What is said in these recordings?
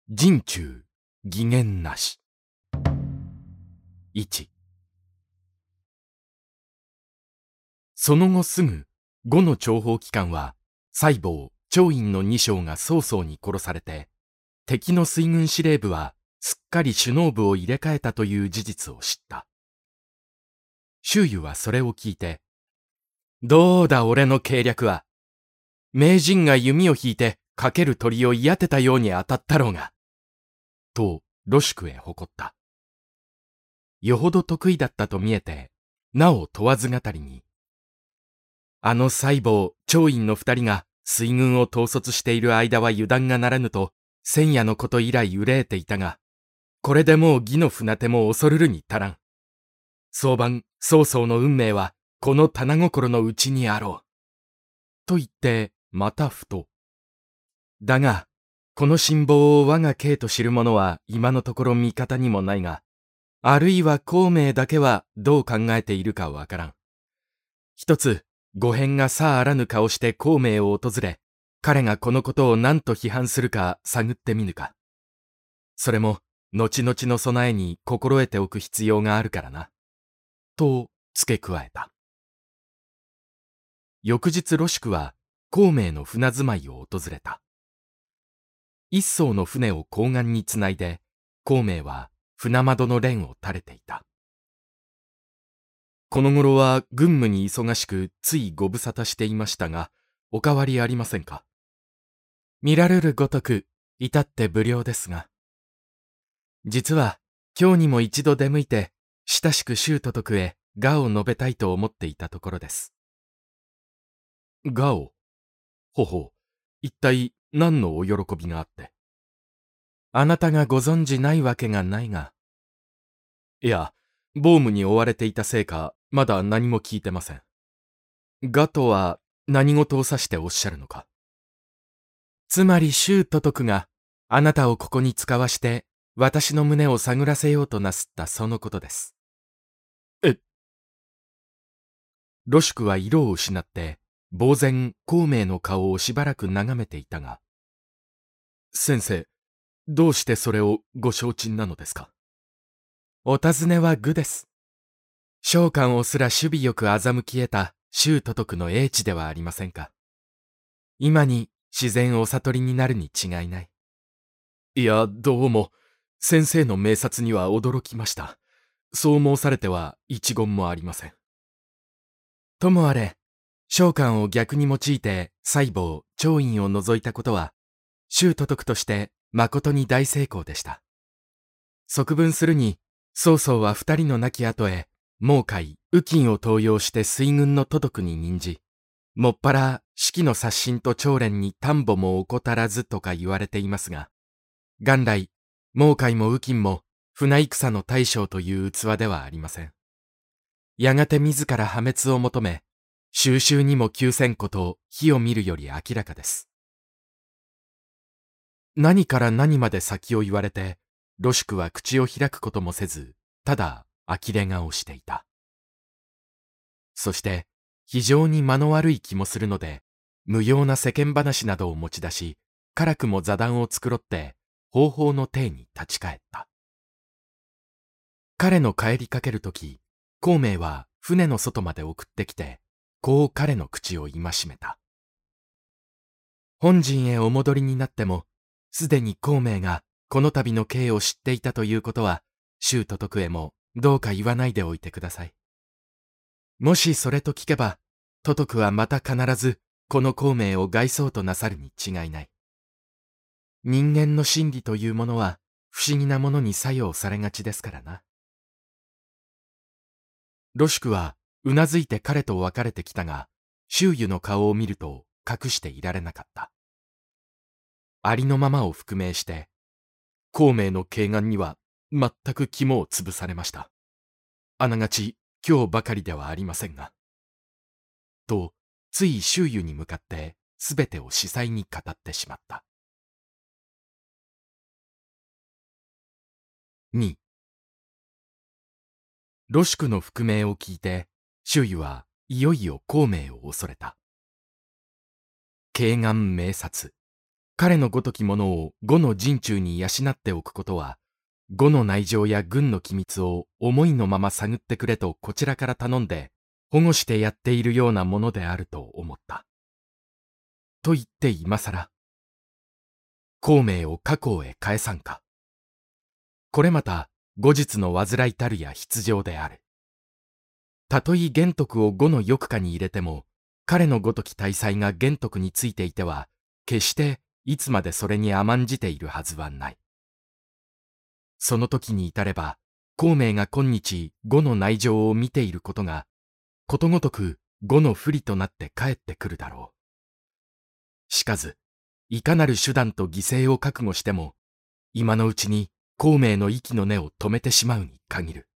人中偽言なし。1。その後すぐ、呉の諜報機関は、西郷、張院の二将が曹操に殺されて、敵の水軍司令部はすっかり首脳部を入れ替えたという事実を知った。周瑜はそれを聞いて、どうだ俺の計略は。名人が弓を引いてかける鳥を射当てたように当たったろうが。と、ロシュクへ誇った。よほど得意だったと見えて、なお問わず語りに、あの西郷、張院の二人が水軍を統率している間は油断がならぬと、千夜のこと以来憂えていたが、これでもう義の船手も恐るるに足らん。早晩、曹操の運命は、この棚心のうちにあろう。と言って、またふと。だが、この辛抱を我が兄と知る者は今のところ味方にもないが、あるいは孔明だけはどう考えているかわからん。一つ、御辺がさあらぬ顔して孔明を訪れ、彼がこのことを何と批判するか探ってみぬか。それも、後々の備えに心得ておく必要があるからな。と付け加えた。翌日ロシュクは孔明の船住まいを訪れた。一艘の船を港岸につないで、孔明は船窓の簾を垂れていた。この頃は軍務に忙しくついご無沙汰していましたが、お変わりありませんか。見られるごとく、至って無料ですが。実は、今日にも一度出向いて、親しく衆都督へ賀を述べたいと思っていたところです。賀を。ほほう、一体何のお喜びがあって。あなたがご存じないわけがないが。いや、防務に追われていたせいか、まだ何も聞いてません。賀とは何事を指しておっしゃるのか。つまり衆都督があなたをここに使わして私の胸を探らせようとなすったそのことです。ロシュクは色を失って呆然孔明の顔をしばらく眺めていたが、先生、どうしてそれをご承知なのですか。お尋ねは愚です。召喚をすら守備よく欺き得た衆都督の英知ではありませんか。今に自然お悟りになるに違いない。いや、どうも、先生の明察には驚きました。そう申されては一言もありません。ともあれ、召喚を逆に用いて西郷、張院を除いたことは、衆都督として誠に大成功でした。側分するに、曹操は二人の亡き後へ、孟海、右近を登用して水軍の都督に任じ、もっぱら士気の刷新と長練に担保も怠らずとか言われていますが、元来、孟海も右近も船戦の大将という器ではありません。やがて自ら破滅を求め、収拾にも窮せんことを火を見るより明らかです。何から何まで先を言われて、ロシュクは口を開くこともせず、ただ呆れ顔をしていた。そして、非常に間の悪い気もするので、無用な世間話などを持ち出し、辛くも座談を繕って、方法の体に立ち返った。彼の帰りかけるとき、孔明は船の外まで送ってきて、こう彼の口を戒めた。本陣へお戻りになっても、すでに孔明がこの度の経を知っていたということは、衆都督へもどうか言わないでおいてください。もしそれと聞けば、都督はまた必ずこの孔明を害そうとなさるに違いない。人間の心理というものは不思議なものに作用されがちですからな。ロシュクはうなずいて彼と別れてきたが、周瑜の顔を見ると隠していられなかった。ありのままを覆明して、孔明の慶願には全く肝を潰されました。あながち今日ばかりではありませんが。と、つい周瑜に向かってすべてを子細に語ってしまった。2、ロシュクの覆明を聞いて、周瑜はいよいよ孔明を恐れた。慶願明察、 彼のごときものを呉の陣中に養っておくことは、呉の内情や軍の機密を思いのまま探ってくれとこちらから頼んで、保護してやっているようなものであると思った。と言って今更、孔明を家口へ返さんか。これまた後日の煩いたるや必定である。たとえ玄徳を呉の翼下に入れても、彼のごとき大才が玄徳についていては、決していつまでそれに甘んじているはずはない。その時に至れば、孔明が今日呉の内情を見ていることが、ことごとく呉の不利となって帰ってくるだろう。しかず、いかなる手段と犠牲を覚悟しても、今のうちに孔明の息の根を止めてしまうに限る。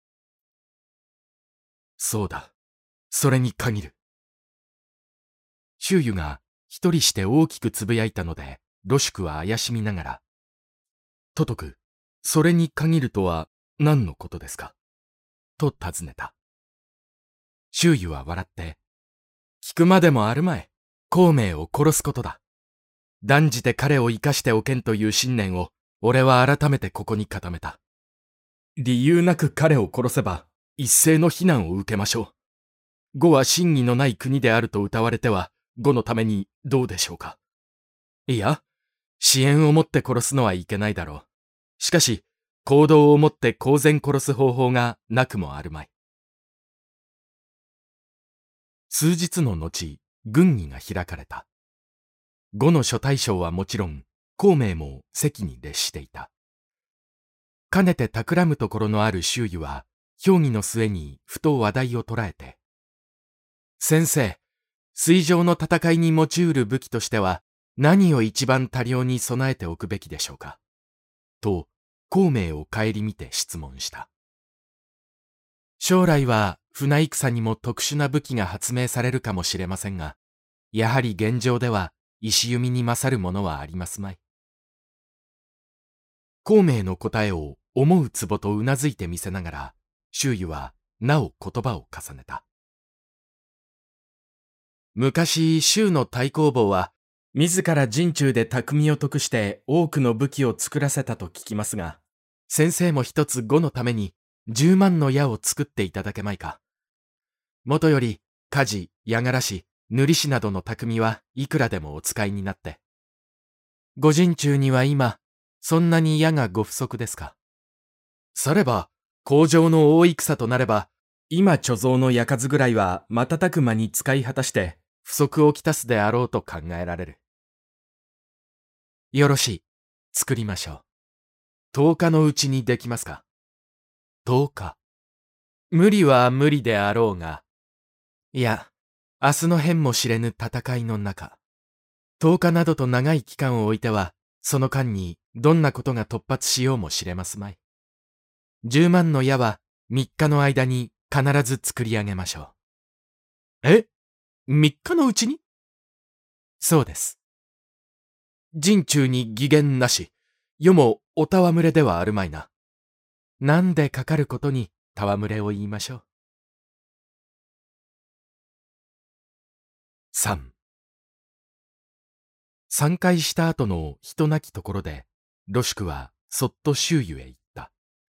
そうだ、それに限る。周瑜が一人して大きくつぶやいたので、露宿は怪しみながら、ととく、それに限るとは何のことですかと尋ねた。周瑜は笑って、聞くまでもあるまい。孔明を殺すことだ。断じて彼を生かしておけんという信念を、俺は改めてここに固めた。理由なく彼を殺せば、一斉の非難を受けましょう。呉は真偽のない国であると謳われては、呉のためにどうでしょうか。いや、私怨をもって殺すのはいけないだろう。しかし、行動をもって公然殺す方法がなくもあるまい。数日の後、軍議が開かれた。呉の諸大将はもちろん、孔明も席に列していた。かねて企むところのある周瑜は、評議の末にふと話題を捉えて、先生、水上の戦いに用いる武器としては、何を一番多量に備えておくべきでしょうか。と、孔明を顧みて質問した。将来は船戦にも特殊な武器が発明されるかもしれませんが、やはり現状では石弓に勝るものはありますまい。孔明の答えを思うつぼとうなずいてみせながら、周瑜はなお言葉を重ねた。昔、周の太公望は、自ら陣中で匠を得して多くの武器を作らせたと聞きますが、先生も一つ呉のために10万の矢を作っていただけまいか。もとより、鍛冶、矢柄師、塗師などの匠はいくらでもお使いになって。ご陣中には今、そんなに矢がご不足ですか。されば、工場の大戦となれば、今貯蔵の矢数ぐらいは瞬く間に使い果たして、不足をきたすであろうと考えられる。よろしい。作りましょう。10日のうちにできますか。10日。無理は無理であろうが。いや、明日の変も知れぬ戦いの中。10日などと長い期間を置いては、その間にどんなことが突発しようも知れますまい。10万の矢は3日の間に必ず作り上げましょう。え？3日のうちに？そうです。陣中に偽言なし、世もお戯れではあるまいな。なんでかかることに戯れを言いましょう。3回した後の人なきところで、露宿はそっと周囲へ行った。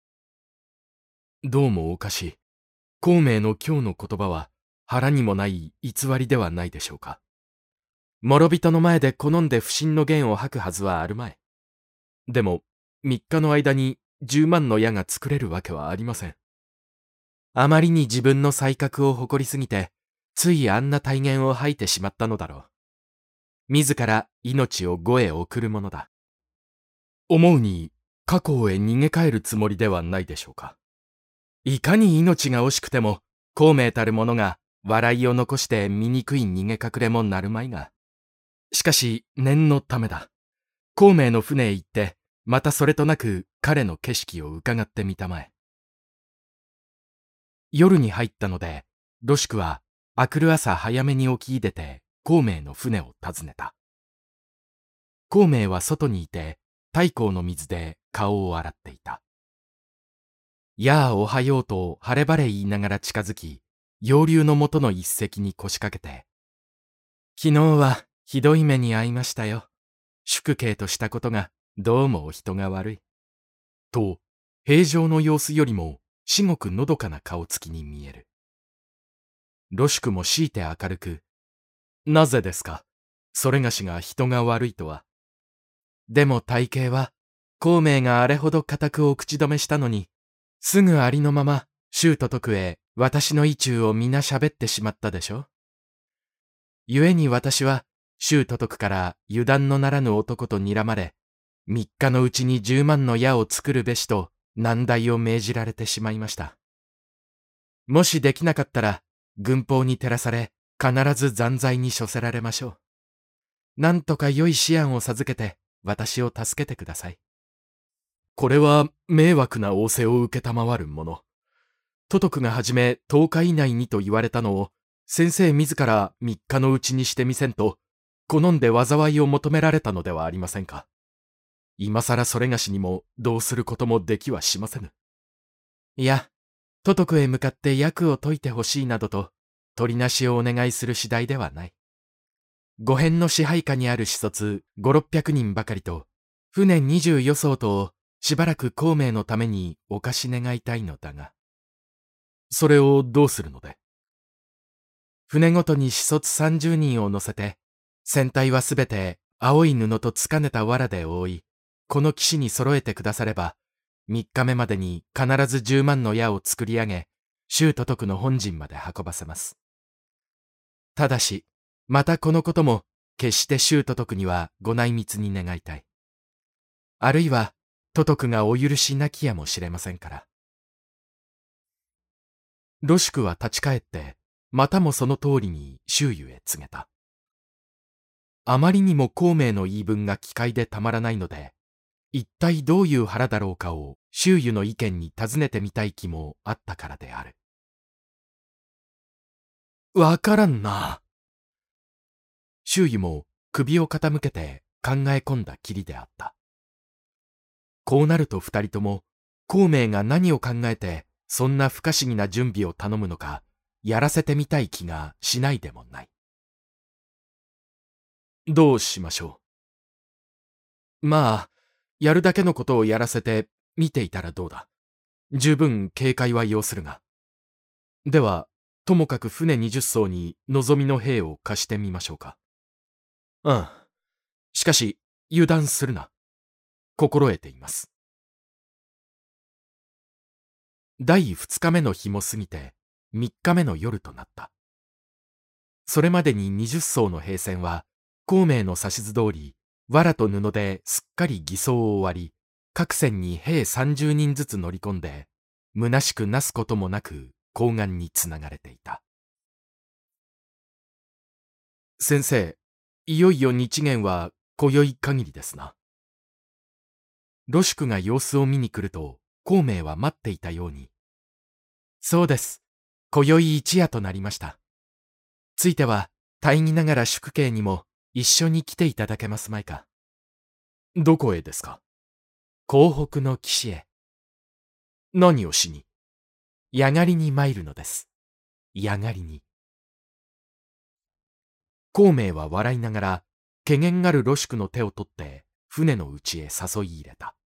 どうもおかしい。孔明の今日の言葉は腹にもない偽りではないでしょうか。諸人の前で好んで不審の言を吐くはずはあるまい。でも3日の間に10万の矢が作れるわけはありません。あまりに自分の才覚を誇りすぎて、ついあんな大言を吐いてしまったのだろう。自ら命を呉へ送るものだ。思うに家口へ逃げ帰るつもりではないでしょうか。いかに命が惜しくても、孔明たる者が笑いを残して醜い逃げ隠れもなるまいが。しかし念のためだ。孔明の船へ行って、またそれとなく彼の景色を伺ってみたまえ。夜に入ったので、露宿は明くる朝早めに起き出て孔明の船を訪ねた。孔明は外にいて、太閤の水で顔を洗っていた。やあおはようと晴れ晴れ言いながら近づき、楊柳の元の一席に腰掛けて、昨日はひどい目に遭いましたよ。 宿慶としたことがどうもお人が悪い。と、平常の様子よりも至極のどかな顔つきに見える。ロシュクも強いて明るく、なぜですか、それがしが人が悪いとは。でも大慶は、孔明があれほど固くお口止めしたのに、すぐありのまま、衆と徳へ私の意中を皆喋ってしまったでしょ。故に私は、衆と徳から油断のならぬ男と睨まれ、3日のうちに10万の矢を作るべしと難題を命じられてしまいました。もしできなかったら、軍法に照らされ、必ず残罪に処せられましょう。なんとか良い思案を授けて、私を助けてください。これは迷惑な仰せを受けたまわるもの。都督がはじめ10日以内にと言われたのを、先生自ら3日のうちにしてみせんと、好んで災いを求められたのではありませんか。今さらそれがしにもどうすることもできはしませぬ。いや、都督へ向かって役を解いてほしいなどと、取りなしをお願いする次第ではない。五辺の支配下にある使卒5、600人ばかりと、船20余艘とをしばらく孔明のためにお貸し願いたいのだが。それをどうするので。船ごとに使卒30人を乗せて、船体はすべて青い布とつかねた藁で覆い、この岸に揃えてくだされば、3日目までに必ず10万の矢を作り上げ、衆都督の本陣まで運ばせます。ただし、またこのことも、決して衆都督にはご内密に願いたい。あるいは、都督がお許しなきやもしれませんから。ロシュクは立ち返って、またもその通りに周囲へ告げた。あまりにも孔明の言い分が奇怪でたまらないので、一体どういう腹だろうかを周囲の意見に尋ねてみたい気もあったからである。わからんな。周囲も首を傾けて考え込んだきりであった。こうなると二人とも、孔明が何を考えてそんな不可思議な準備を頼むのか、やらせてみたい気がしないでもない。どうしましょう。まあ、やるだけのことをやらせて見ていたらどうだ。十分警戒は要するが。では、ともかく船20艘に望みの兵を貸してみましょうか。うん。しかし、油断するな。心得ています。第2日目の日も過ぎて、3日目の夜となった。それまでに20艘の兵船は、孔明の指図通り、藁と布ですっかり偽装を終わり、各船に兵30人ずつ乗り込んで、虚しくなすこともなく、港岸につながれていた。先生、いよいよ日元は今宵限りですな。ロシュクが様子を見に来ると、孔明は待っていたように。そうです。今宵一夜となりました。ついては、大義ながら宿慶にも一緒に来ていただけますまいか。どこへですか。江北の岸へ。何をしに。矢狩りに参るのです。矢狩りに。孔明は笑いながら、怪訝がるロシュクの手を取って、船の内へ誘い入れた。